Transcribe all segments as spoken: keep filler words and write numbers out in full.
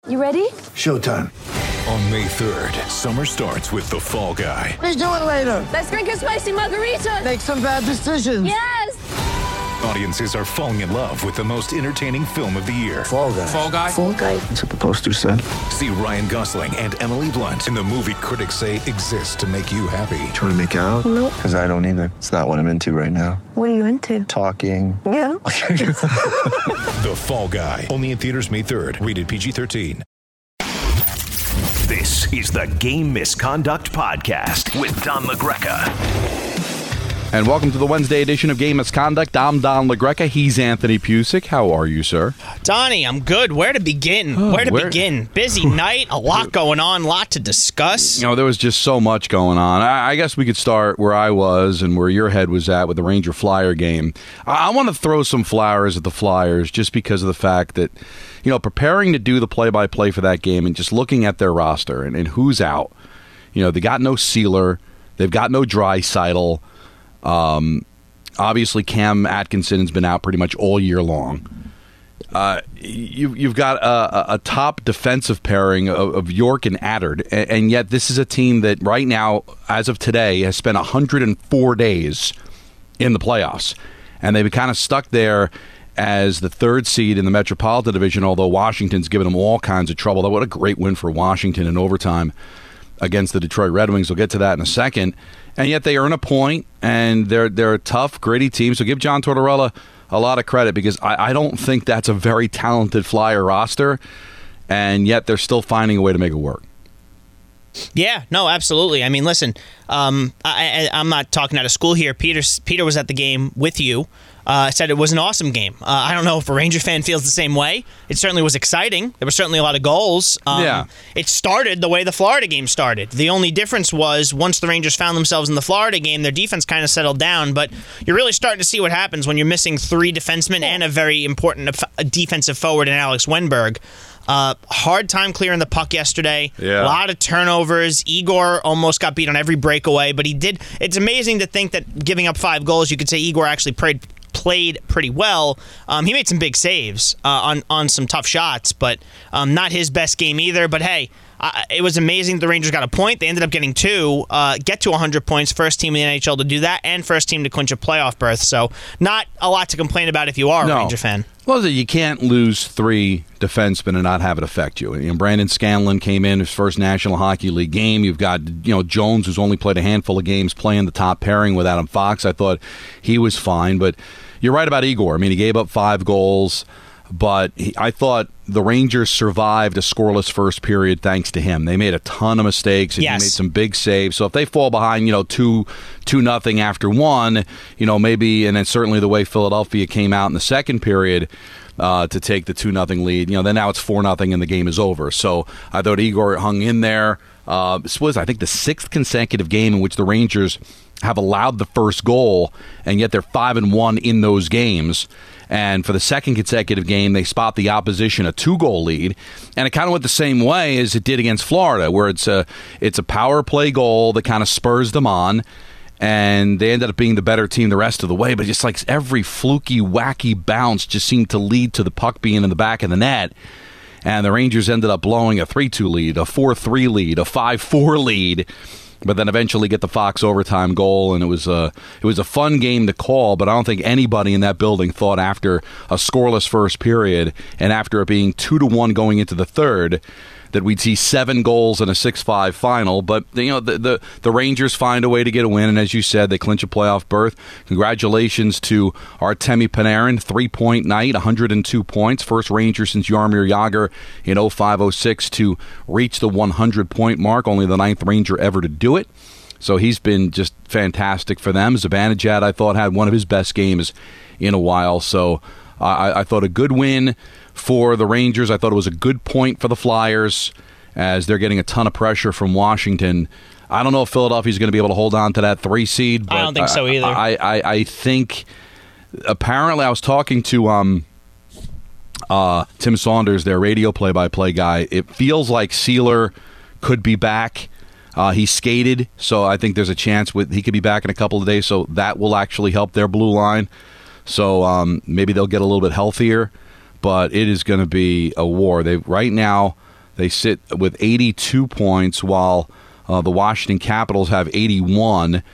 You ready? Showtime. On May third, summer starts with The Fall Guy. Let's do it later. Let's drink a spicy margarita. Make some bad decisions. Yes! Audiences are falling in love with the most entertaining film of the year. Fall Guy. Fall Guy? Fall Guy. That's what the poster said. See Ryan Gosling and Emily Blunt in the movie critics say exists to make you happy. Trying to make it out? Nope. Because I don't either. It's not what I'm into right now. What are you into? Talking. Yeah. The Fall Guy. Only in theaters May third. Rated P G thirteen. This is the Game Misconduct Podcast with Don LaGreca. And welcome to the Wednesday edition of Game Misconduct. I'm Don LaGreca. He's Anthony Pusick. How are you, sir? Donnie, I'm good. Where to begin? Oh, where to where- begin? Busy night, a lot going on, a lot to discuss. You know, there was just so much going on. I, I guess we could start where I was and where your head was at with the Ranger Flyer game. I, I want to throw some flowers at the Flyers just because of the fact that, you know, preparing to do the play-by-play for that game and just looking at their roster and, and who's out. You know, they got no Sealer. They've got no Draisaitl. Um, obviously, Cam Atkinson's been out pretty much all year long. Uh, you, you've got a, a top defensive pairing of, of York and Attard, and, and yet this is a team that right now, as of today, has spent one hundred four days in the playoffs. And they've been kind of stuck there as the third seed in the Metropolitan Division, although Washington's given them all kinds of trouble. What a great win for Washington in overtime against the Detroit Red Wings. We'll get to that in a second. And yet they earn a point, and they're they're a tough, gritty team. So give John Tortorella a lot of credit because I, I don't think that's a very talented Flyer roster, and yet they're still finding a way to make it work. Yeah, no, absolutely. I mean, listen, um, I, I, I'm not talking out of school here. Peter, Peter was at the game with you. Uh, said it was an awesome game. Uh, I don't know if a Ranger fan feels the same way. It certainly was exciting. There were certainly a lot of goals. Um, yeah. It started the way the Florida game started. The only difference was once the Rangers found themselves in the Florida game, their defense kind of settled down. But you're really starting to see what happens when you're missing three defensemen and a very important defensive forward in Alex Wenberg. Uh, hard time clearing the puck yesterday. Yeah. A lot of turnovers. Igor almost got beat on every breakaway, but he did. It's amazing to think that giving up five goals, you could say Igor actually played played pretty well. Um, he made some big saves uh, on on some tough shots, but um, not his best game either. But hey, uh, it was amazing the Rangers got a point. They ended up getting two, uh, get to one hundred points, first team in the N H L to do that, and first team to clinch a playoff berth. So not a lot to complain about if you are No. a Ranger fan. Well, you can't lose three defensemen and not have it affect you. You know, Brandon Scanlon came in his first National Hockey League game. You've got, you know, Jones, who's only played a handful of games, playing the top pairing with Adam Fox. I thought he was fine, but you're right about Igor. I mean, he gave up five goals, but he, I thought the Rangers survived a scoreless first period thanks to him. They made a ton of mistakes, and Yes. he made some big saves. So if they fall behind, you know, two, two nothing after one, you know, maybe, and then certainly the way Philadelphia came out in the second period uh, to take the two nothing lead, you know, then now it's four nothing and the game is over. So I thought Igor hung in there. Uh, this was, I think, the sixth consecutive game in which the Rangers have allowed the first goal, and yet they're five and one in those games. And for the second consecutive game, they spot the opposition a two-goal lead, and it kind of went the same way as it did against Florida, where it's a it's a power play goal that kind of spurs them on, and they ended up being the better team the rest of the way. But just like every fluky, wacky bounce just seemed to lead to the puck being in the back of the net. And the Rangers ended up blowing a three two lead, a four three lead, a five four lead, but then eventually get the Fox overtime goal, and it was a it was a fun game to call. But I don't think anybody in that building thought after a scoreless first period and after it being two to one going into the third that we'd see seven goals in a six five final. But you know, the, the the Rangers find a way to get a win, and as you said, they clinch a playoff berth. Congratulations to Artemi Panarin, three-point night, one hundred two points. First Ranger since Jaromir Jagr in oh five oh six to reach the one hundred point mark, only the ninth Ranger ever to do it. So he's been just fantastic for them. Zibanejad, I thought, had one of his best games in a while. So I, I thought a good win for the Rangers. I thought it was a good point for the Flyers as they're getting a ton of pressure from Washington. I don't know if Philadelphia's going to be able to hold on to that three seed. But I don't think so either. I, I, I think apparently I was talking to um, uh, Tim Saunders, their radio play-by-play guy. It feels like Sealer could be back. Uh, he skated, so I think there's a chance with he could be back in a couple of days, so that will actually help their blue line. So um, maybe they'll get a little bit healthier, but it is going to be a war. They right now They sit with eighty-two points, while uh, the Washington Capitals have eighty-one.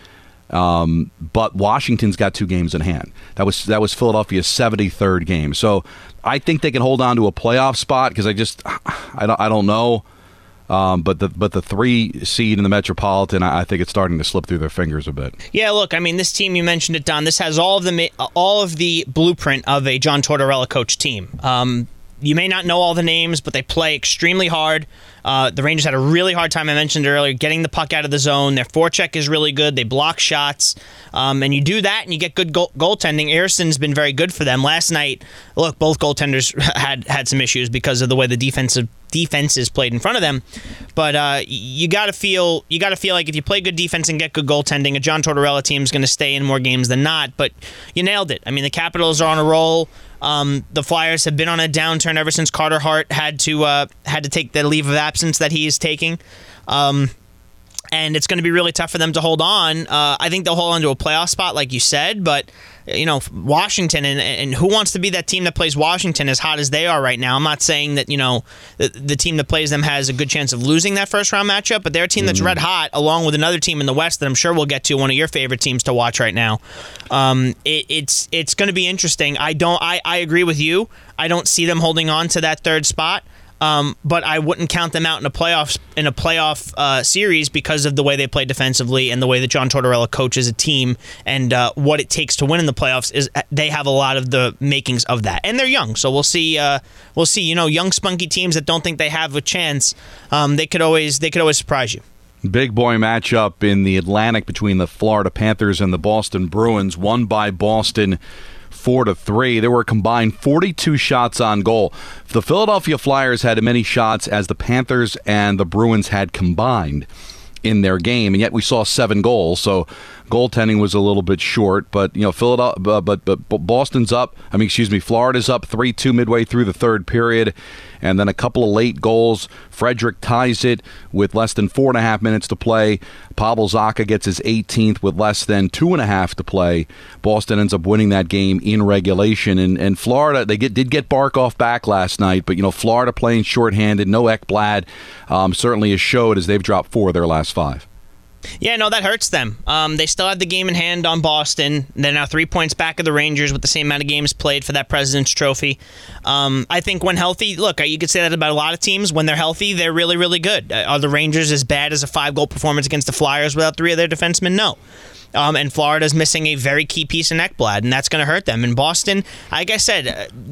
Um, but Washington's got two games in hand. That was that was Philadelphia's seventy-third game. So I think they can hold on to a playoff spot because I just I don't I don't know. Um, but the but the three seed in the Metropolitan, I, I think it's starting to slip through their fingers a bit. Yeah, look, I mean, this team, you mentioned it, Don. This has all of the all of the blueprint of a John Tortorella coach team. Um, you may not know all the names, but they play extremely hard. Uh, the Rangers had a really hard time, I mentioned earlier, getting the puck out of the zone. Their forecheck is really good. They block shots. Um, and you do that, and you get good goal- goaltending. Erson's been very good for them. Last night, look, both goaltenders had, had some issues because of the way the defensive defenses played in front of them. But uh, you got to feel you got to feel like if you play good defense and get good goaltending, a John Tortorella team is going to stay in more games than not. But you nailed it. I mean, the Capitals are on a roll. Um, the Flyers have been on a downturn ever since Carter Hart had to uh, had to take the leave of absence that he is taking. Um, and it's going to be really tough for them to hold on. Uh, I think they'll hold on to a playoff spot, like you said, but you know, Washington, and, and who wants to be that team that plays Washington as hot as they are right now? I'm not saying that, you know, the, the team that plays them has a good chance of losing that first round matchup, but they're a team that's mm-hmm. red hot, along with another team in the West that I'm sure we'll get to, one of your favorite teams to watch right now. Um, it, it's it's going to be interesting. I don't. I, I agree with you. I don't see them holding on to that third spot. Um, but I wouldn't count them out in a playoff in a playoff uh, series because of the way they play defensively and the way that John Tortorella coaches a team, and uh, what it takes to win in the playoffs is they have a lot of the makings of that, and they're young, so we'll see. Uh, we'll see. You know, young spunky teams that don't think they have a chance, um, they could always they could always surprise you. Big boy matchup in the Atlantic between the Florida Panthers and the Boston Bruins, won by Boston Four to three. There were a combined forty-two shots on goal. The Philadelphia Flyers had as many shots as the Panthers and the Bruins had combined in their game, and yet we saw seven goals. So goaltending was a little bit short, but you know, Philadelphia, but, but, but Boston's up. I mean, excuse me, Florida's up three two midway through the third period, and then a couple of late goals. Frederick ties it with less than four and a half minutes to play. Pavel Zacha gets his eighteenth with less than two and a half to play. Boston ends up winning that game in regulation, and, and Florida, they get, did get Barkov back last night, but you know, Florida playing shorthanded, no Ekblad, um, certainly has showed as they've dropped four of their last five. Yeah, no, that hurts them. Um, they still have the game in hand on Boston. They're now three points back of the Rangers with the same amount of games played for that President's Trophy. Um, I think when healthy, look, you could say that about a lot of teams. When they're healthy, they're really, really good. Are the Rangers as bad as a five-goal performance against the Flyers without three of their defensemen? No. Um, and Florida's missing a very key piece in Ekblad, and that's going to hurt them. In Boston, like I said,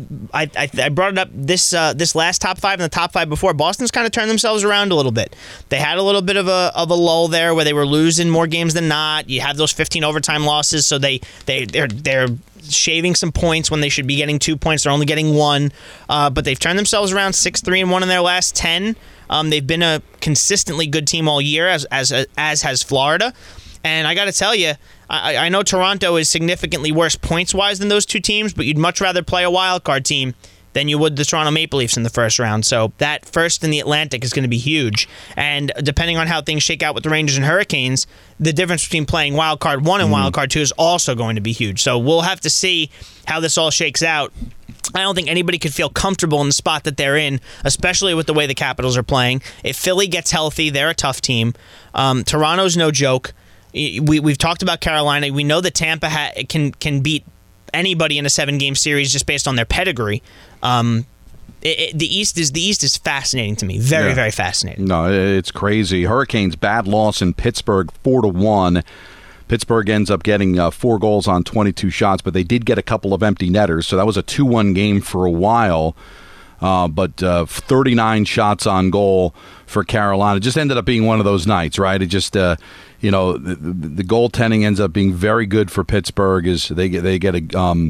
I I, I brought it up this uh, this last top five and the top five before. Boston's kind of turned themselves around a little bit. They had a little bit of a of a lull there where they were losing more games than not. You have those fifteen overtime losses, so they they they're they're shaving some points when they should be getting two points. They're only getting one, uh, but they've turned themselves around six three and one in their last ten. Um, they've been a consistently good team all year, as as as has Florida. And I got to tell you, I, I know Toronto is significantly worse points-wise than those two teams, but you'd much rather play a wild card team than you would the Toronto Maple Leafs in the first round. So that first in the Atlantic is going to be huge. And depending on how things shake out with the Rangers and Hurricanes, the difference between playing wild card one and mm. wild card two is also going to be huge. So we'll have to see how this all shakes out. I don't think anybody could feel comfortable in the spot that they're in, especially with the way the Capitals are playing. If Philly gets healthy, they're a tough team. Um, Toronto's no joke. We, we've talked about Carolina. We know that Tampa ha- can can beat anybody in a seven-game series just based on their pedigree. Um, it, it, the East is the East is fascinating to me. Very, yeah. very fascinating. No, it's crazy. Hurricanes, bad loss in Pittsburgh, four to one. Pittsburgh ends up getting uh, four goals on twenty-two shots, but they did get a couple of empty netters, so that was a two one game for a while. Uh, but uh, thirty-nine shots on goal for Carolina. It just ended up being one of those nights, right? It just, uh, you know, the, the goaltending ends up being very good for Pittsburgh as they get they get a um,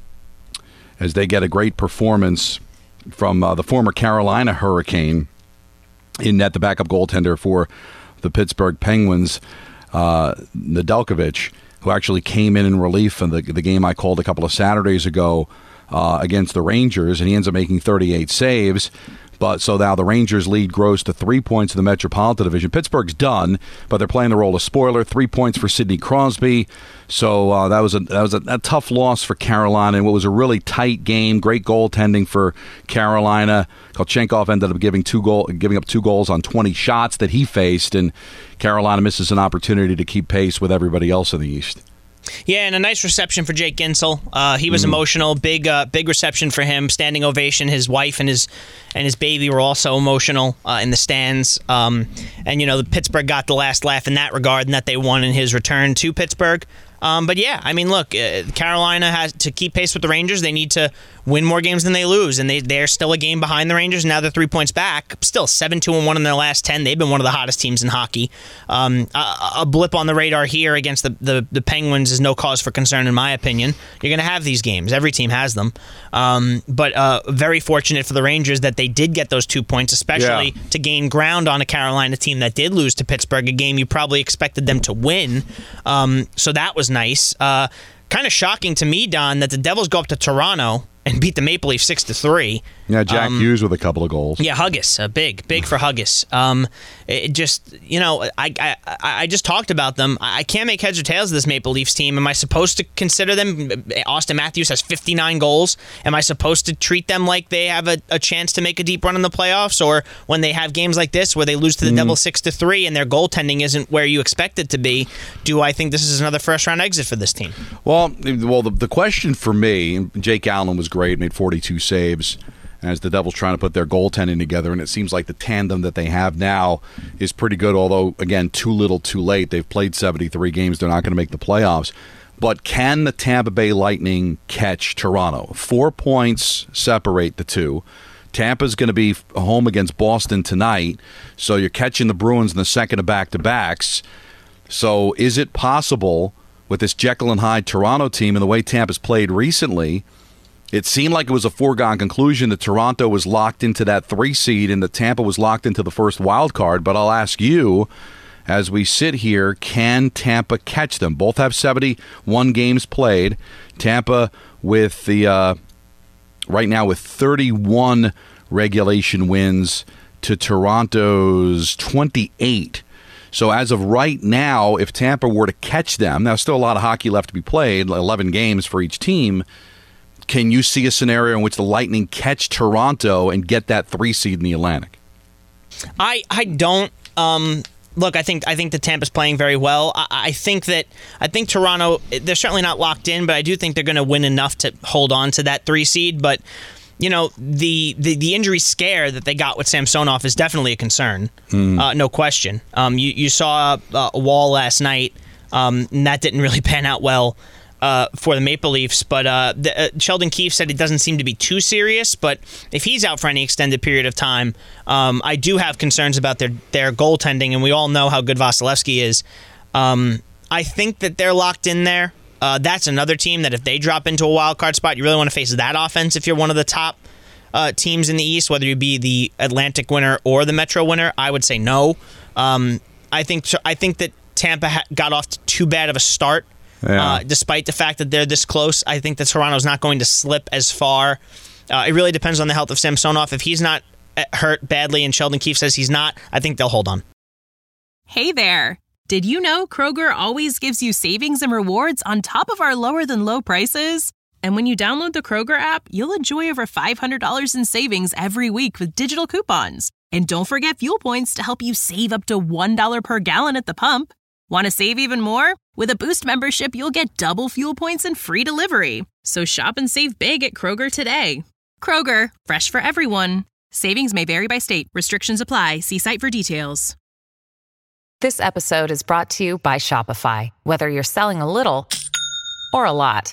as they get a great performance from uh, the former Carolina Hurricane in net, the backup goaltender for the Pittsburgh Penguins, uh, Nedeljkovic, who actually came in in relief in the the game I called a couple of Saturdays ago. Uh, against the Rangers, and he ends up making thirty-eight saves. But so now the Rangers lead grows to three points in the Metropolitan Division. Pittsburgh's done, but they're playing the role of spoiler. Three points for Sidney Crosby. So uh, that was a that was a, a tough loss for Carolina in what was a really tight game. Great goaltending for Carolina. Kolchenkov ended up giving two goal giving up two goals on twenty shots that he faced, and Carolina misses an opportunity to keep pace with everybody else in the East. Yeah, and a nice reception for Jake Ginsel. Uh, he was mm. emotional. Big, uh, big reception for him. Standing ovation. His wife and his and his baby were also emotional uh, in the stands. Um, and you know, the Pittsburgh got the last laugh in that regard, and that they won in his return to Pittsburgh. Um, but yeah, I mean, look, uh, Carolina has to keep pace with the Rangers. They need to win more games than they lose, and they they're still a game behind the Rangers. Now they're three points back. Still seven two and one in their last ten. They've been one of the hottest teams in hockey. Um, a, a blip on the radar here against the, the the Penguins is no cause for concern, in my opinion. You're going to have these games. Every team has them. Um, but uh, very fortunate for the Rangers that they did get those two points, especially yeah. to gain ground on a Carolina team that did lose to Pittsburgh, a game you probably expected them to win. Um, so that was nice. Uh, kind of shocking to me, Don, that the Devils go up to Toronto and beat the Maple Leafs six to three. Yeah, Jack um, Hughes with a couple of goals. Yeah, Huggis, uh, big, big for Huggis. Um, it just, you know, I, I I just talked about them. I can't make heads or tails of this Maple Leafs team. Am I supposed to consider them? Austin Matthews has fifty-nine goals. Am I supposed to treat them like they have a, a chance to make a deep run in the playoffs? Or when they have games like this where they lose to the mm. Devils six to three and their goaltending isn't where you expect it to be, do I think this is another first-round exit for this team? Well, well, the, the question for me, Jake Allen was great, made forty-two saves as the Devils trying to put their goaltending together, and it seems like the tandem that they have now is pretty good, although, again, too little too late. They've played seventy-three games. They're not going to make the playoffs. But can the Tampa Bay Lightning catch Toronto? Four points separate the two. Tampa's going to be home against Boston tonight, so you're catching the Bruins in the second of back-to-backs. So is it possible with this Jekyll and Hyde Toronto team and the way Tampa's played recently? It seemed like it was a foregone conclusion that Toronto was locked into that three seed and that Tampa was locked into the first wild card. But I'll ask you, as we sit here, can Tampa catch them? Both have seventy-one games played. Tampa with the uh, right now with thirty-one regulation wins to Toronto's twenty-eight. So as of right now, if Tampa were to catch them, now still a lot of hockey left to be played, eleven games for each team. Can you see a scenario in which the Lightning catch Toronto and get that three seed in the Atlantic? I I don't. Um, look, I think I think the Tampa's playing very well. I, I think that I think Toronto, they're certainly not locked in, but I do think they're going to win enough to hold on to that three seed. But you know, the the, the injury scare that they got with Samsonov is definitely a concern, mm. uh, no question. Um, you you saw uh, a Wall last night, um, and that didn't really pan out well. Uh, for the Maple Leafs, but uh, the, uh, Sheldon Keefe said it doesn't seem to be too serious, but if he's out for any extended period of time, um, I do have concerns about their, their goaltending, and we all know how good Vasilevsky is. Um, I think that they're locked in there. Uh, that's another team that if they drop into a wild card spot, you really want to face that offense if you're one of the top uh, teams in the East, whether you be the Atlantic winner or the Metro winner. I would say no. Um, I think I think that Tampa ha- got off to too bad of a start. Yeah. Uh, despite the fact that they're this close, I think that Toronto's not going to slip as far. Uh, it really depends on the health of Samsonov. If he's not hurt badly and Sheldon Keefe says he's not, I think they'll hold on. Hey there. Did you know Kroger always gives you savings and rewards on top of our lower than low prices? And when you download the Kroger app, you'll enjoy over five hundred dollars in savings every week with digital coupons. And don't forget fuel points to help you save up to one dollar per gallon at the pump. Want to save even more? With a Boost membership, you'll get double fuel points and free delivery. So shop and save big at Kroger today. Kroger, fresh for everyone. Savings may vary by state. Restrictions apply. See site for details. This episode is brought to you by Shopify. Whether you're selling a little or a lot,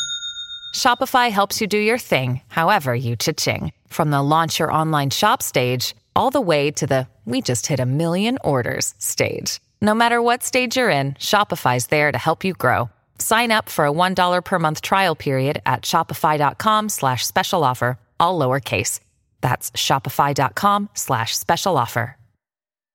Shopify helps you do your thing, however you cha-ching. From the launch your online shop stage, all the way to the we just hit a million orders stage. No matter what stage you're in, Shopify's there to help you grow. Sign up for a one dollar per month trial period at shopify.com slash special offer, all lowercase. That's shopify.com slash special offer.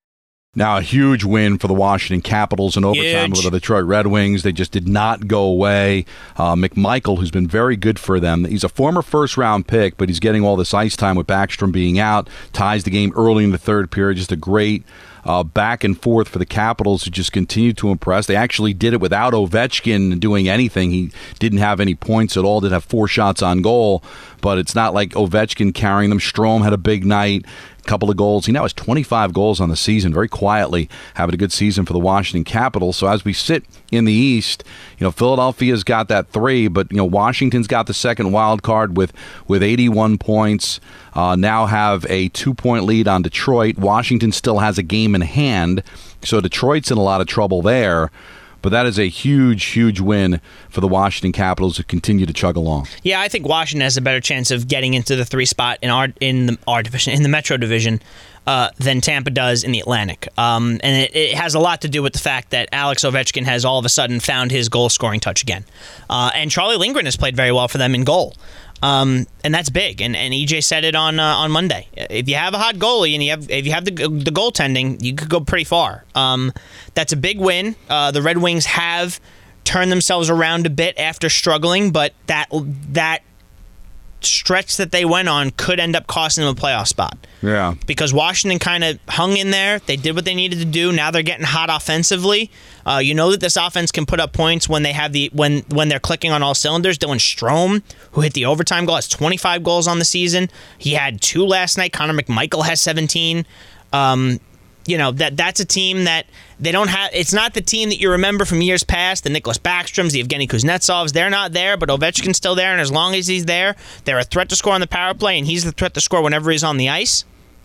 Now, a huge win for the Washington Capitals in overtime Huge. over the Detroit Red Wings. They just did not go away. Uh, McMichael, who's been very good for them, he's a former first-round pick, but he's getting all this ice time with Backstrom being out, ties the game early in the third period. Just a great uh, back and forth for the Capitals, who just continue to impress. They actually did it without Ovechkin doing anything. He didn't have any points at all, did have four shots on goal, but it's not like Ovechkin carrying them. Strome had a big night. Couple of goals. He now has twenty-five goals on the season, very quietly having a good season for the Washington Capitals. So as we sit in the East, you know, Philadelphia's got that three, but, you know, Washington's got the second wild card with, with eighty-one points, uh, now have a two-point lead on Detroit. Washington still has a game in hand, so Detroit's in a lot of trouble there. But that is a huge, huge win for the Washington Capitals to continue to chug along. Yeah, I think Washington has a better chance of getting into the three spot in our in the our division, in the Metro division, uh, than Tampa does in the Atlantic. Um, and it, it has a lot to do with the fact that Alex Ovechkin has all of a sudden found his goal scoring touch again, uh, and Charlie Lindgren has played very well for them in goal. Um, and that's big. And, and E J said it on uh, on Monday. If you have a hot goalie and you have if you have the the goaltending, you could go pretty far. Um, that's a big win. Uh, the Red Wings have turned themselves around a bit after struggling, but that that stretch that they went on could end up costing them a playoff spot. Yeah. Because Washington kind of hung in there. They did what they needed to do. Now they're getting hot offensively. Uh, you know that this offense can put up points when they have the when when they're clicking on all cylinders. Dylan Strome, who hit the overtime goal, has twenty-five goals on the season. He had two last night. Connor McMichael has seventeen. Um, you know that that's a team that they don't have. It's not the team that you remember from years past. The Nicholas Backstroms, the Evgeny Kuznetsovs, they're not there, but Ovechkin's still there, and as long as he's there, they're a threat to score on the power play, and he's the threat to score whenever he's on the ice.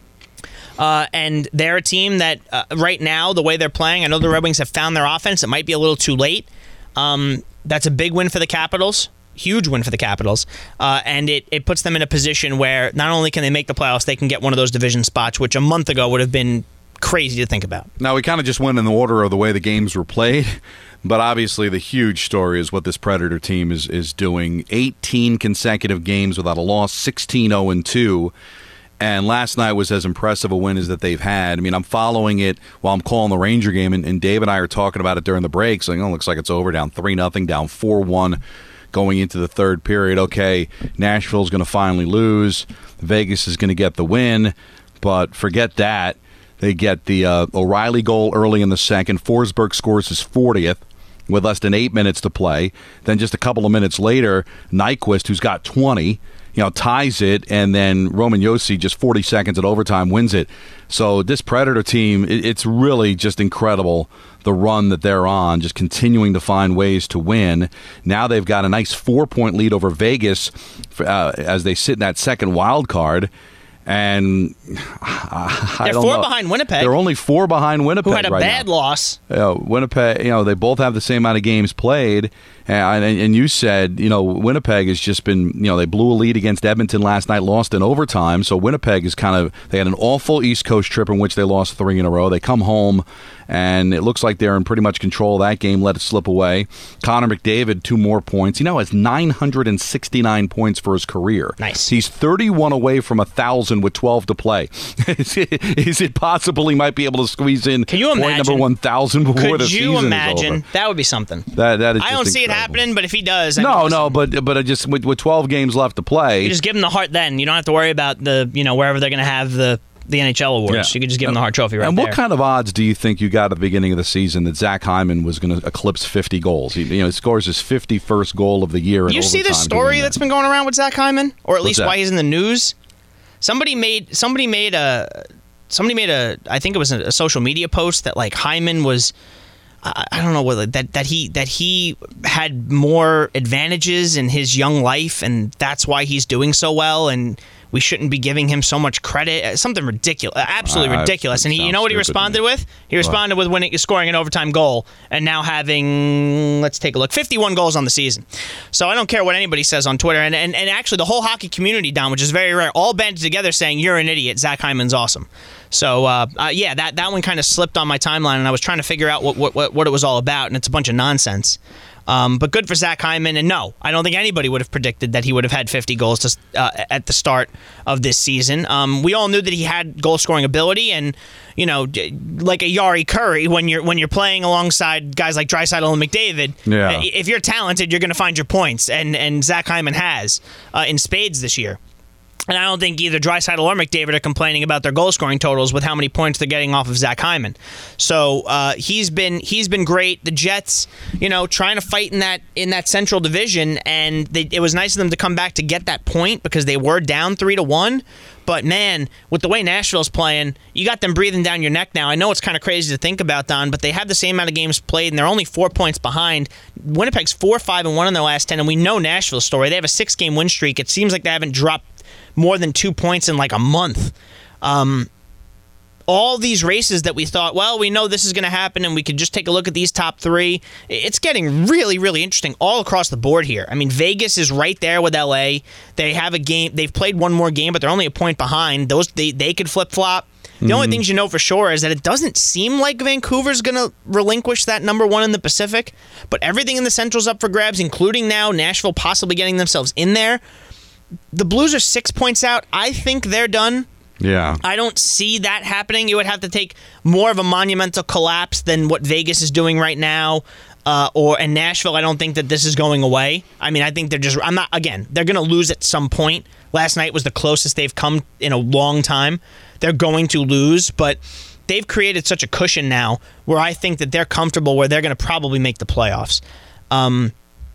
Uh, and they're a team that uh, right now, the way they're playing, I know the Red Wings have found their offense. It might be a little too late. Um, that's a big win for the Capitals. Huge win for the Capitals. Uh, and it, it puts them in a position where not only can they make the playoffs, they can get one of those division spots, which a month ago would have been crazy to think about. Now, we kind of just went in the order of the way the games were played, but obviously the huge story is what this Predator team is, is doing. eighteen consecutive games without a loss, sixteen oh and two. And last night was as impressive a win as that they've had. I mean, I'm following it while I'm calling the Ranger game, and, and Dave and I are talking about it during the break, saying, oh, it looks like it's over, down three nothing, down four one going into the third period. Okay, Nashville's going to finally lose. Vegas is going to get the win, but forget that. They get the uh, O'Reilly goal early in the second. Forsberg scores his fortieth with less than eight minutes to play. Then just a couple of minutes later, Nyquist, who's got twenty, you know, ties it, and then Roman Josi, just forty seconds at overtime, wins it. So this Predator team, it, it's really just incredible, the run that they're on, just continuing to find ways to win. Now they've got a nice four-point lead over Vegas uh, as they sit in that second wild card. And I, I They're don't four know. behind Winnipeg. They're only four behind Winnipeg who had a right bad now. loss. You know, Winnipeg, you know, they both have the same amount of games played. And, and you said, you know, Winnipeg has just been, you know, they blew a lead against Edmonton last night, lost in overtime. So Winnipeg is kind of, they had an awful East Coast trip in which they lost three in a row. They come home, and it looks like they're in pretty much control of that game, let it slip away. Connor McDavid, two more points. He now has nine hundred sixty-nine points for his career. Nice. He's thirty-one away from one thousand with twelve to play. is, it, is it possible he might be able to squeeze in Can you point imagine? number one thousand before Could the you season imagine? is over? That would be something. That, that is I just don't see it incredible. happening, but if he does, I No, mean, no, but but I just with, with twelve games left to play, you just give him the Hart. Then you don't have to worry about the you know wherever they're going to have the the N H L awards. Yeah. You could just give him the Hart Trophy right and there. what kind of odds do you think you got at the beginning of the season that Zach Hyman was going to eclipse fifty goals? He, you know, he scores his fifty-first goal of the year. In you see overtime this story doing that's that. been going around with Zach Hyman, or at What's least that? why he's in the news? Somebody made somebody made a somebody made a I think it was a, a social media post that like Hyman was. I don't know whether that, that he that he had more advantages in his young life, and that's why he's doing so well, and we shouldn't be giving him so much credit. Something ridiculous, absolutely Uh, ridiculous. And he, you know what he sounds stupid, responded man. with? He responded with winning, scoring an overtime goal, and now having, let's take a look, fifty-one goals on the season. So I don't care what anybody says on Twitter, and and, and actually the whole hockey community, Don, which is very rare, all banded together saying you're an idiot. Zach Hyman's awesome. So, uh, uh, yeah, that, that one kind of slipped on my timeline, and I was trying to figure out what, what, what it was all about, and it's a bunch of nonsense. Um, but good for Zach Hyman. And no, I don't think anybody would have predicted that he would have had fifty goals to, uh, at the start of this season. Um, we all knew that he had goal-scoring ability, and you know, like a Yari Curry, when you're when you're playing alongside guys like Draisaitl and McDavid, yeah. if you're talented, you're going to find your points, and and Zach Hyman has uh, in spades this year. And I don't think either Draisaitl or McDavid are complaining about their goal-scoring totals with how many points they're getting off of Zach Hyman. So uh, he's been he's been great. The Jets, you know, trying to fight in that in that Central Division, and they, it was nice of them to come back to get that point because they were down three to one. But man, with the way Nashville's playing, you got them breathing down your neck now. I know it's kind of crazy to think about, Don, but they have the same amount of games played, and they're only four points behind. Winnipeg's four, five, and one in their last ten, and we know Nashville's story. They have a six-game win streak. It seems like they haven't dropped more than two points in like a month. Um, all these races that we thought, well, we know this is going to happen and we could just take a look at these top three. It's getting really, really interesting all across the board here. I mean, Vegas is right there with L A. They have a game. They've played one more game, but they're only a point behind. Those they, they could flip-flop. The mm-hmm. only things you know for sure is that it doesn't seem like Vancouver's going to relinquish that number one in the Pacific, but everything in the Central's up for grabs, including now Nashville possibly getting themselves in there. The Blues are six points out. I think they're done. Yeah. I don't see that happening. It would have to take more of a monumental collapse than what Vegas is doing right now. Uh, or and Nashville, I don't think that this is going away. I mean, I think they're just, I'm not, again, they're going to lose at some point. Last night was the closest they've come in a long time. They're going to lose, but they've created such a cushion now where I think that they're comfortable where they're going to probably make the playoffs. Um,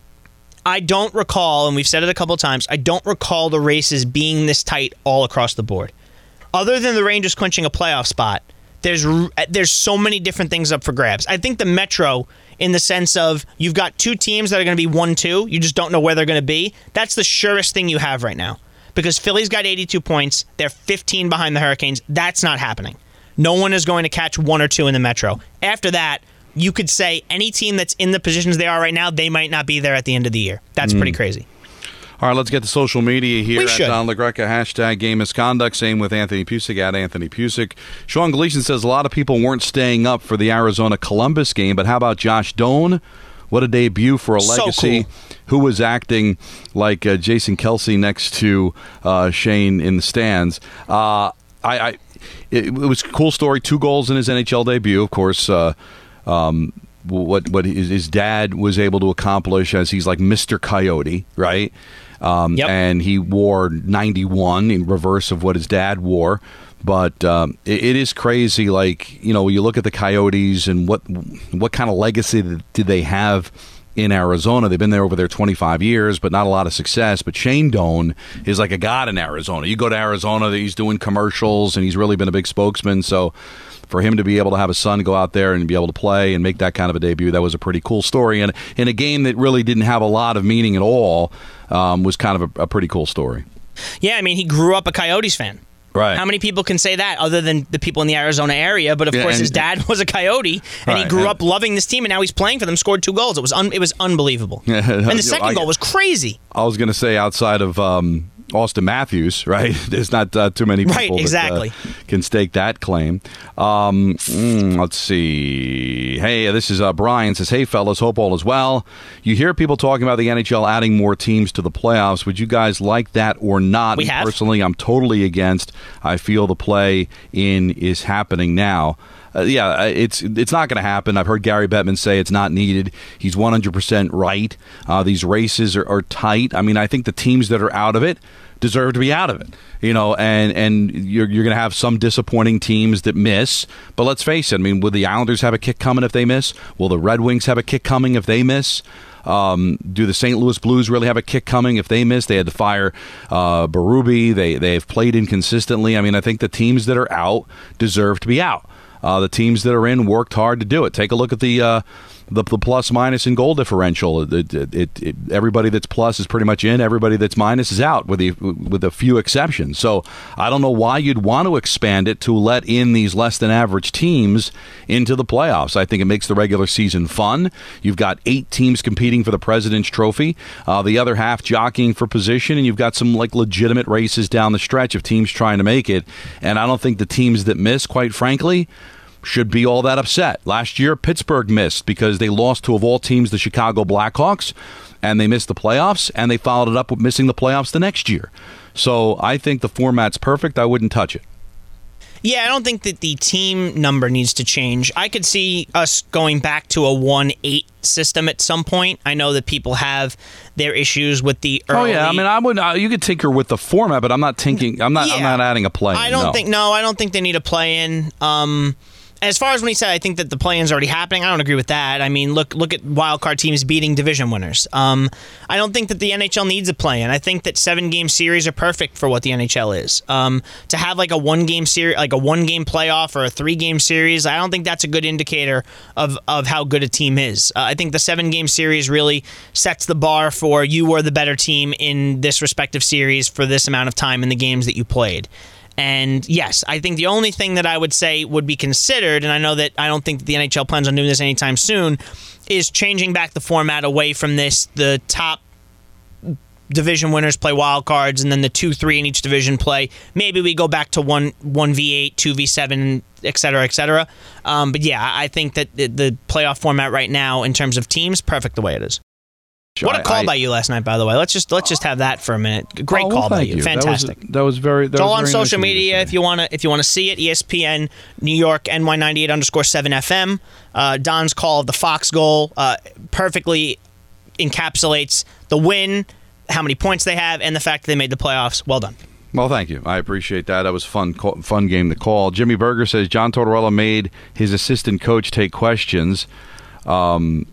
I don't recall, and we've said it a couple of times, I don't recall the races being this tight all across the board. Other than the Rangers clinching a playoff spot, there's there's so many different things up for grabs. I think the Metro, in the sense of you've got two teams that are going to be one two, you just don't know where they're going to be, that's the surest thing you have right now. Because Philly's got eighty-two points, they're fifteen behind the Hurricanes. That's not happening. No one is going to catch one or two in the Metro. After that, you could say any team that's in the positions they are right now, they might not be there at the end of the year. That's mm. pretty crazy. All right, let's get to social media here. We at should. Don LaGreca, hashtag game misconduct. Same with Anthony Pusick, at Anthony Pusick. Sean Gleason says a lot of people weren't staying up for the Arizona-Columbus game, but how about Josh Doan? What a debut for a legacy. So cool. Who was acting like uh, Jason Kelce next to uh, Shane in the stands. Uh, I, I it, it was a cool story. Two goals in his N H L debut, of course. Uh, Um, what what his, his dad was able to accomplish, as he's like Mister Coyote, right? Um, yep. And he wore ninety-one in reverse of what his dad wore. But um, it, it is crazy. Like, you know, you look at the Coyotes and what what kind of legacy did they have in Arizona? They've been there over their twenty-five years, but not a lot of success. But Shane Doan is like a god in Arizona. You go to Arizona, he's doing commercials, and he's really been a big spokesman. So for him to be able to have a son go out there and be able to play and make that kind of a debut, that was a pretty cool story. And in a game that really didn't have a lot of meaning at all, um, was kind of a, a pretty cool story. Yeah, I mean, he grew up a Coyotes fan. Right. How many people can say that other than the people in the Arizona area? But of yeah, course, and, his dad was a Coyote, and right, he grew and, up loving this team, and now he's playing for them. Scored two goals. It was un, it was unbelievable. Yeah, and the second I, goal was crazy. I was going to say outside of um, Austin Matthews, right? There's not uh, too many people right, exactly. that uh, can stake that claim. Um, mm, let's see. Hey, this is uh, Brian says, "Hey fellas, hope all is well. You hear people talking about the N H L adding more teams to the playoffs. Would you guys like that or not? We have. Personally, I'm totally against. I feel the play in is happening now." Uh, yeah, it's it's not going to happen. I've heard Gary Bettman say it's not needed. He's one hundred percent right. Uh, these races are, are tight. I mean, I think the teams that are out of it deserve to be out of it. You know, and, and you're you're going to have some disappointing teams that miss. But let's face it. I mean, will the Islanders have a kick coming if they miss? Will the Red Wings have a kick coming if they miss? Um, do the Saint Louis Blues really have a kick coming if they miss? They had to fire uh, Berube. They they've played inconsistently. I mean, I think the teams that are out deserve to be out. Uh, the teams that are in worked hard to do it. Take a look at the uh, the, the plus minus and goal differential. It, it, it, it, everybody that's plus is pretty much in. Everybody that's minus is out, with the, with a few exceptions. So I don't know why you'd want to expand it to let in these less than average teams into the playoffs. I think it makes the regular season fun. You've got eight teams competing for the President's Trophy, uh, the other half jockeying for position, and you've got some like legitimate races down the stretch of teams trying to make it. And I don't think the teams that miss, quite frankly, should be all that upset. Last year, Pittsburgh missed because they lost to, of all teams, the Chicago Blackhawks, and they missed the playoffs, and they followed it up with missing the playoffs the next year. So I think the format's perfect. I wouldn't touch it. Yeah, I don't think that the team number needs to change. I could see us going back to a one eight system at some point. I know that people have their issues with the early... Oh yeah, I mean, I would. Uh, you could tinker with the format, but I'm not tinking. I'm not. Yeah. I'm not adding a play. I don't no. think. No, I don't think they need a play in. Um, as far as when he said, I think that the play-in's already happening. I don't agree with that. I mean, look, look at wildcard teams beating division winners. Um, I don't think that the N H L needs a play-in. I think that seven-game series are perfect for what the N H L is. Um, to have like a one-game series, like a one-game playoff or a three-game series, I don't think that's a good indicator of of how good a team is. Uh, I think the seven-game series really sets the bar for you were the better team in this respective series for this amount of time in the games that you played. And yes, I think the only thing that I would say would be considered, and I know that I don't think that the N H L plans on doing this anytime soon, is changing back the format away from this, the top division winners play wild cards, and then the two, three in each division play. Maybe we go back to one, one v eight, two v seven, et cetera, et cetera. Um, but yeah, I think that the, the playoff format right now, in terms of teams, perfect the way it is. What a call I, by you last night, by the way. Let's just let's just have that for a minute. Great oh, well, call by you. you. Fantastic. That was, that was very. That it's all was on very social nice media if you want to if you want to see it. E S P N New York N Y ninety-eight underscore seven F M. Uh, Don's call of the Fox goal uh, perfectly encapsulates the win, how many points they have, and the fact that they made the playoffs. Well done. Well, thank you. I appreciate that. That was a fun, fun game to call. Jimmy Berger says John Tortorella made his assistant coach take questions. Um,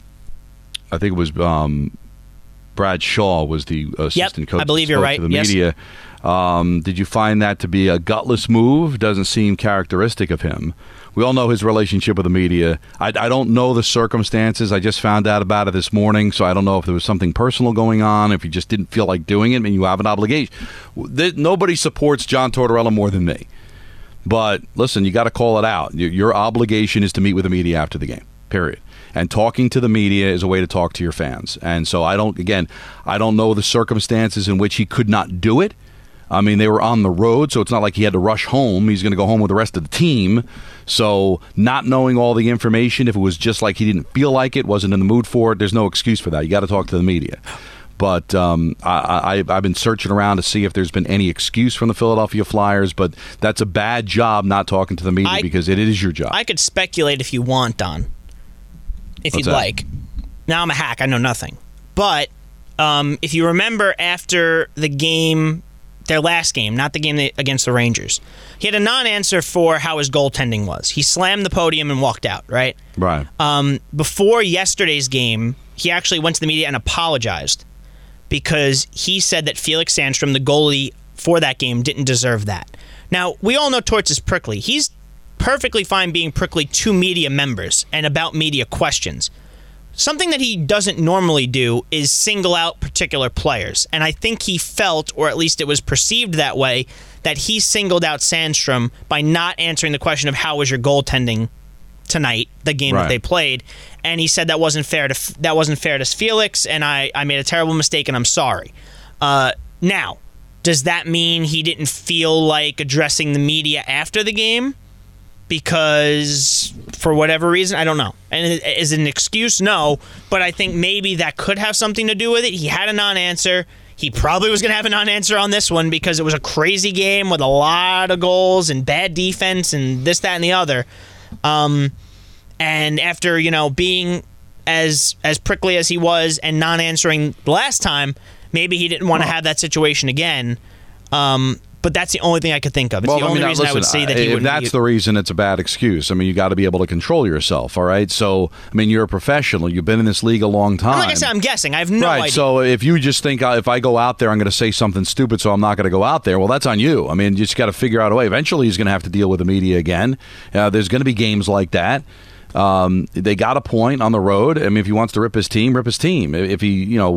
I think it was. Um, Brad Shaw was the assistant yep, coach. I believe you're right. To the yes. media. Um, did you find that to be a gutless move? Doesn't seem characteristic of him. We all know his relationship with the media. I, I don't know the circumstances. I just found out about it this morning, so I don't know if there was something personal going on, if he just didn't feel like doing it. I mean, you have an obligation. Nobody supports John Tortorella more than me. But listen, you got to call it out. Your, your obligation is to meet with the media after the game, period. And talking to the media is a way to talk to your fans. And so I don't, again, I don't know the circumstances in which he could not do it. I mean, they were on the road, so it's not like he had to rush home. He's going to go home with the rest of the team. So not knowing all the information, if it was just like he didn't feel like it, wasn't in the mood for it, there's no excuse for that. You got to talk to the media. But um, I, I, I've been searching around to see if there's been any excuse from the Philadelphia Flyers, but that's a bad job not talking to the media I, because it is your job. I could speculate if you want, Don. If What's you'd that? like. Now I'm a hack. I know nothing. But um, if you remember after the game, their last game, not the game that, against the Rangers, he had a non-answer for how his goaltending was. He slammed the podium and walked out, right? Right. Um, before yesterday's game, he actually went to the media and apologized because he said that Felix Sandstrom, the goalie for that game, didn't deserve that. Now, we all know Torts is prickly. He's perfectly fine being prickly to media members and about media questions. Something that he doesn't normally do is single out particular players. And I think he felt, or at least it was perceived that way, that he singled out Sandstrom by not answering the question of how was your goaltending tonight, the game right. that they played. And he said that wasn't fair to that wasn't fair to Felix, and I, I made a terrible mistake, and I'm sorry. Uh, now, does that mean he didn't feel like addressing the media after the game? Because for whatever reason, I don't know. And is it an excuse? No. But I think maybe that could have something to do with it. He had a non-answer. He probably was going to have a non-answer on this one because it was a crazy game with a lot of goals and bad defense and this, that, and the other. Um, and after, you know, being as as prickly as he was and non-answering the last time, maybe he didn't want to have that situation again. Um But that's the only thing I could think of. It's well, the only I mean, reason listen, I would say that he if wouldn't. That's the reason it's a bad excuse. I mean, you got to be able to control yourself, all right? So, I mean, you're a professional. You've been in this league a long time. Like I said, I'm guessing. I have no right, idea. So if you just think, uh, if I go out there, I'm going to say something stupid, so I'm not going to go out there, well, that's on you. I mean, you just got to figure out a way. Eventually, he's going to have to deal with the media again. Uh, there's going to be games like that. Um, they got a point on the road. I mean, if he wants to rip his team, rip his team. If he, you know...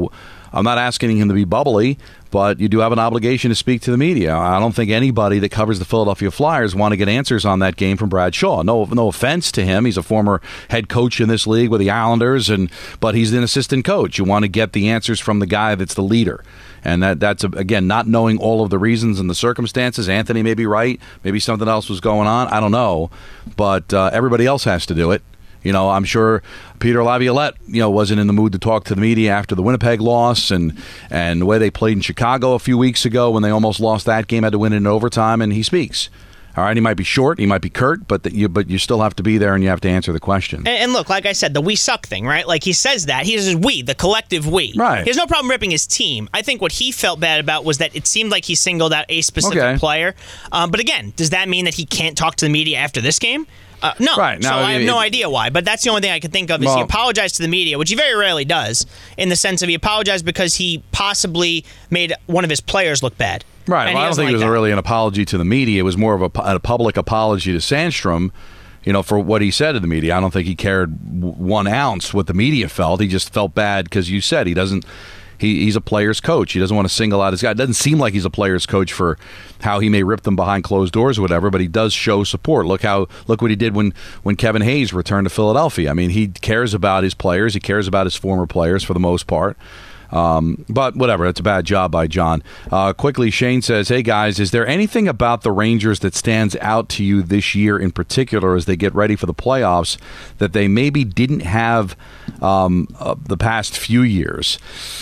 I'm not asking him to be bubbly, but you do have an obligation to speak to the media. I don't think anybody that covers the Philadelphia Flyers want to get answers on that game from Brad Shaw. No, no offense to him. He's a former head coach in this league with the Islanders, and but he's an assistant coach. You want to get the answers from the guy that's the leader. And that that's, again, not knowing all of the reasons and the circumstances. Anthony may be right. Maybe something else was going on. I don't know. But uh, everybody else has to do it. You know, I'm sure Peter Laviolette, you know, wasn't in the mood to talk to the media after the Winnipeg loss and, and the way they played in Chicago a few weeks ago when they almost lost that game, had to win it in overtime, and he speaks. All right, he might be short, he might be curt, but the, you but you still have to be there and you have to answer the question. And, and look, like I said, the we suck thing, right? Like he says that. He says we, the collective we. Right. He has no problem ripping his team. I think what he felt bad about was that it seemed like he singled out a specific Okay. player. Um, but again, does that mean that he can't talk to the media after this game? Uh, no. Right. So Now, I have it- no idea why. But that's the only thing I can think of is he Well- apologized to the media, which he very rarely does, in the sense of he apologized because he possibly made one of his players look bad. Right. And Well, he I don't doesn't think it like was that. really an apology to the media. It was more of a, pu- a public apology to Sandstrom, you know, for what he said to the media. I don't think he cared w- one ounce what the media felt. He just felt bad because you said he doesn't. He, he's a player's coach. He doesn't want to single out his guy. It doesn't seem like he's a player's coach for how he may rip them behind closed doors or whatever, but he does show support. Look how look what he did when, when Kevin Hayes returned to Philadelphia. I mean, he cares about his players. He cares about his former players for the most part. Um, but whatever, it's a bad job by John. Uh, quickly, Shane says, hey guys, is there anything about the Rangers that stands out to you this year in particular as they get ready for the playoffs that they maybe didn't have um, uh, the past few years?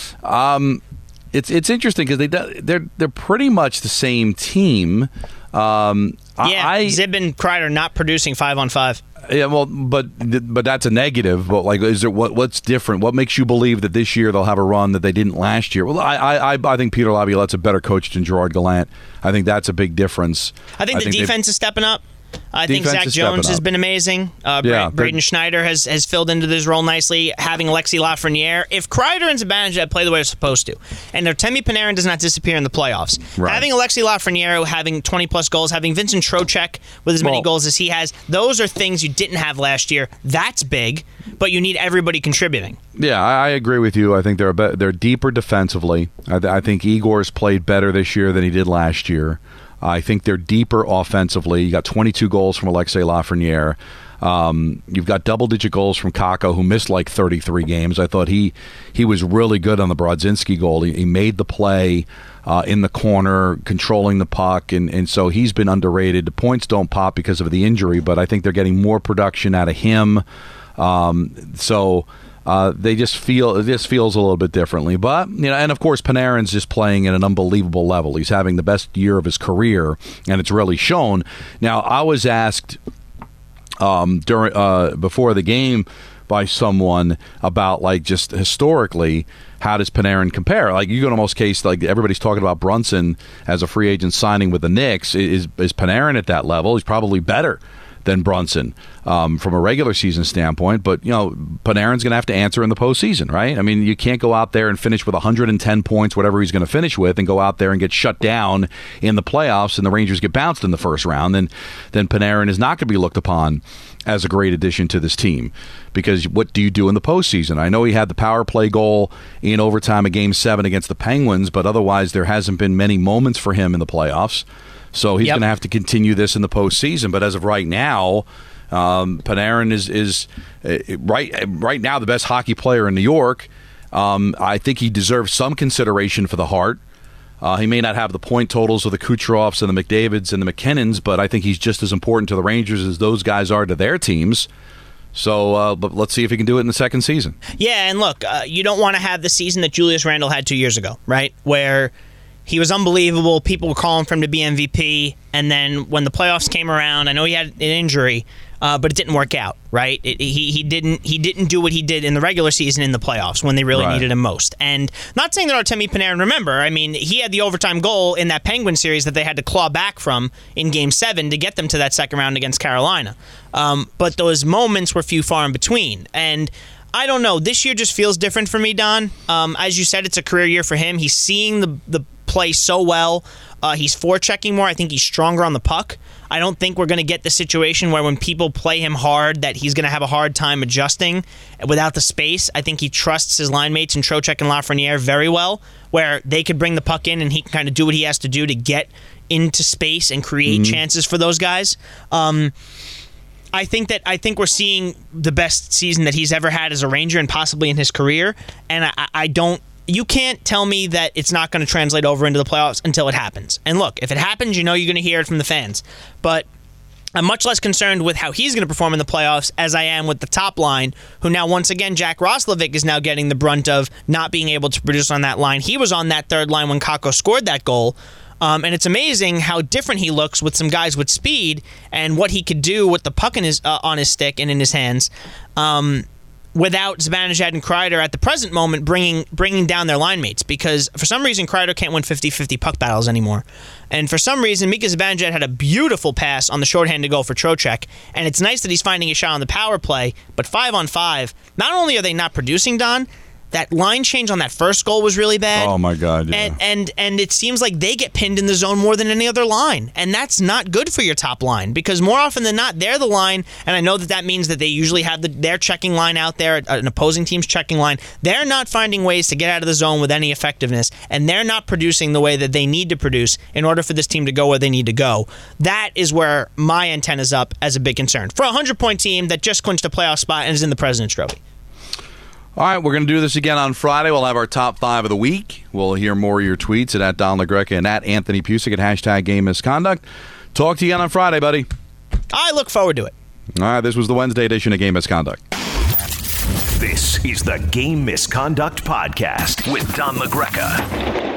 Um, it's it's interesting because they they're they're pretty much the same team. Um, Yeah, I, Zib and Kreider not producing five on five. Yeah, well, but but that's a negative. But like, is there what what's different? What makes you believe that this year they'll have a run that they didn't last year? Well, I I I think Peter Laviolette's a better coach than Gerard Gallant. I think that's a big difference. I think I the think defense is stepping up. I think Defense Zach is stepping Jones has up. been amazing. Uh, Bra- Yeah, they're- Braden Schneider has, has filled into this role nicely, having Alexi Lafreniere. If Kreider and Zibanejad play the way they're supposed to, and Artemi Panarin does not disappear in the playoffs, Right. having Alexi Lafreniere having twenty-plus goals, having Vincent Trocheck with as many Well- goals as he has, those are things you didn't have last year. That's big, but you need everybody contributing. Yeah, I, I agree with you. I think they're a be- they're deeper defensively. I, th- I think Igor's played better this year than he did last year. I think they're deeper offensively. You got twenty-two goals from Alexei Lafreniere. Um, you've got double-digit goals from Kakko, who missed like thirty-three games. I thought he he was really good on the Brodzinski goal. He, he made the play uh, in the corner, controlling the puck, and, and so he's been underrated. The points don't pop because of the injury, but I think they're getting more production out of him. Um, so... Uh, they just feel it just feels a little bit differently, but you know, and of course Panarin's just playing at an unbelievable level. He's having the best year of his career, and it's really shown. Now, I was asked um, during uh, before the game by someone about like just historically, how does Panarin compare? Like you go to most cases, like everybody's talking about Brunson as a free agent signing with the Knicks. Is is Panarin at that level? He's probably better than Brunson um, from a regular season standpoint. But, you know, Panarin's going to have to answer in the postseason, right? I mean, you can't go out there and finish with one hundred ten points, whatever he's going to finish with, and go out there and get shut down in the playoffs and the Rangers get bounced in the first round. Then, then Panarin is not going to be looked upon as a great addition to this team, because what do you do in the postseason? I know he had the power play goal in overtime of Game seven against the Penguins, but otherwise there hasn't been many moments for him in the playoffs. So he's Yep. going to have to continue this in the postseason. But as of right now, um, Panarin is is uh, right right now the best hockey player in New York. Um, I think he deserves some consideration for the Hart. Uh, he may not have the point totals of the Kucherovs and the McDavids and the McKinnons, but I think he's just as important to the Rangers as those guys are to their teams. So uh, but let's see if he can do it in the second season. Yeah, and look, uh, you don't want to have the season that Julius Randle had two years ago, right? Where he was unbelievable. People were calling for him to be M V P. And then when the playoffs came around, I know he had an injury, uh, but it didn't work out, right? It, he he didn't he didn't do what he did in the regular season in the playoffs when they really Right. needed him most. And not saying that Artemi Panarin, remember, I mean, he had the overtime goal in that Penguin series that they had to claw back from in Game seven to get them to that second round against Carolina. Um, but those moments were few far in between. And I don't know. This year just feels different for me, Don. Um, as you said, it's a career year for him. He's seeing the the play so well. Uh, he's forechecking more. I think he's stronger on the puck. I don't think we're going to get the situation where when people play him hard that he's going to have a hard time adjusting without the space. I think he trusts his line mates in Trocheck and Lafreniere very well, where they could bring the puck in and he can kind of do what he has to do to get into space and create mm-hmm. chances for those guys. Um, I think that I think we're seeing the best season that he's ever had as a Ranger and possibly in his career, and I, I don't. You can't tell me that it's not going to translate over into the playoffs until it happens. And look, if it happens, you know you're going to hear it from the fans. But I'm much less concerned with how he's going to perform in the playoffs as I am with the top line, who now, once again, Jack Roslovic is now getting the brunt of not being able to produce on that line. He was on that third line when Kakko scored that goal. Um, and it's amazing how different he looks with some guys with speed and what he could do with the puck in his, uh, on his stick and in his hands. Um without Zibanejad and Kreider at the present moment bringing bringing down their line mates, because for some reason Kreider can't win fifty-fifty puck battles anymore. And for some reason Mika Zibanejad had a beautiful pass on the shorthanded goal for Trocheck, and it's nice that he's finding a shot on the power play, but five on five, not only are they not producing, Don, that line change on that first goal was really bad. Oh, my God, yeah. And, and and it seems like they get pinned in the zone more than any other line. And that's not good for your top line, because more often than not, they're the line, and I know that that means that they usually have the, their checking line out there, an opposing team's checking line. They're not finding ways to get out of the zone with any effectiveness, and they're not producing the way that they need to produce in order for this team to go where they need to go. That is where my antenna's up as a big concern. For a hundred-point team that just clinched a playoff spot and is in the President's Trophy. All right, we're going to do this again on Friday. We'll have our top five of the week. We'll hear more of your tweets at, at Don LaGreca and at Anthony Pusick at hashtag Game Misconduct. Talk to you again on Friday, buddy. I look forward to it. All right, this was the Wednesday edition of Game Misconduct. This is the Game Misconduct Podcast with Don LaGreca.